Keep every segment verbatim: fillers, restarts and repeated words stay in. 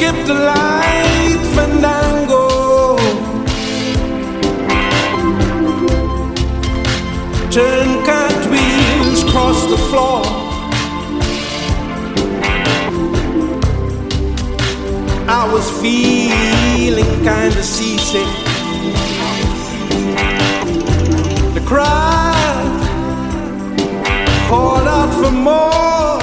skip the light fandango. Turn cartwheels across the floor. I was feeling kinda seasick. The crowd called out for more.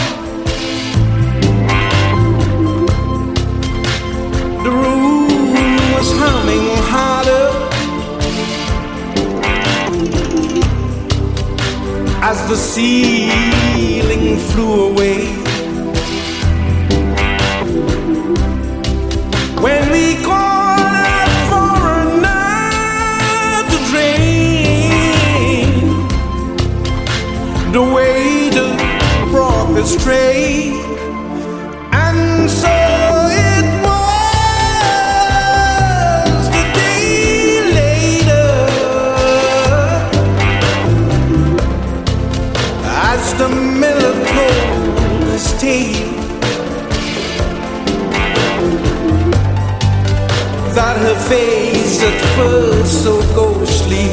The room was humming harder as the ceiling flew away. When we called out for another drink, the waiter brought the tray, and so it was the day later, as the miller told his tale, that her face at first so ghostly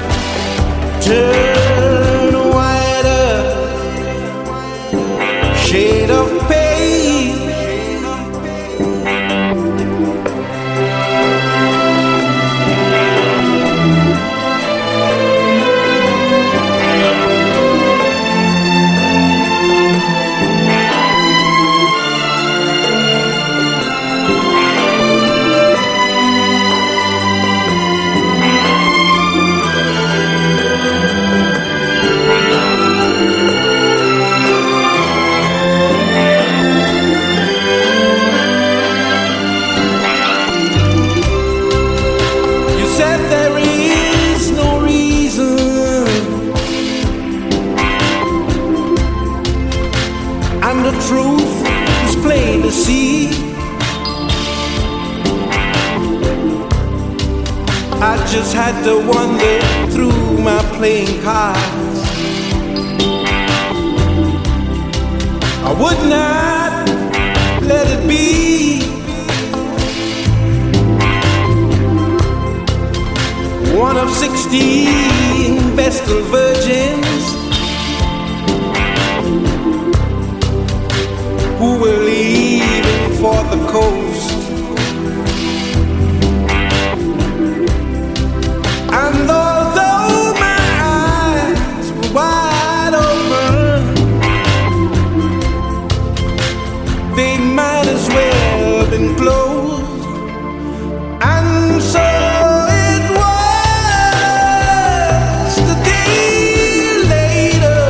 turned whiter, shade of pale. And the truth is plain to see. I just had to wander through my playing cards. I would not let it be. One of sixteen Vestal virgins who were leaving for the coast. And although my eyes were wide open, they might as well have been closed. And so it was the day later,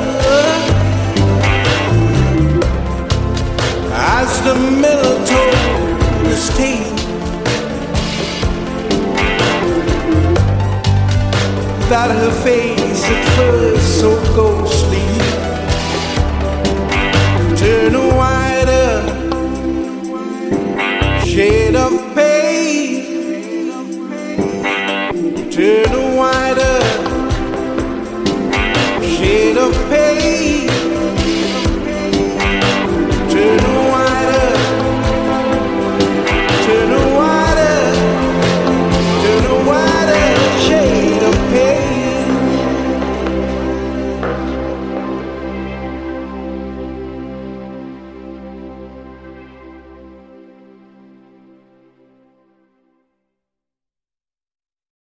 as the miller told his tale, that her face at first so ghostly turned whiter, shade of pale.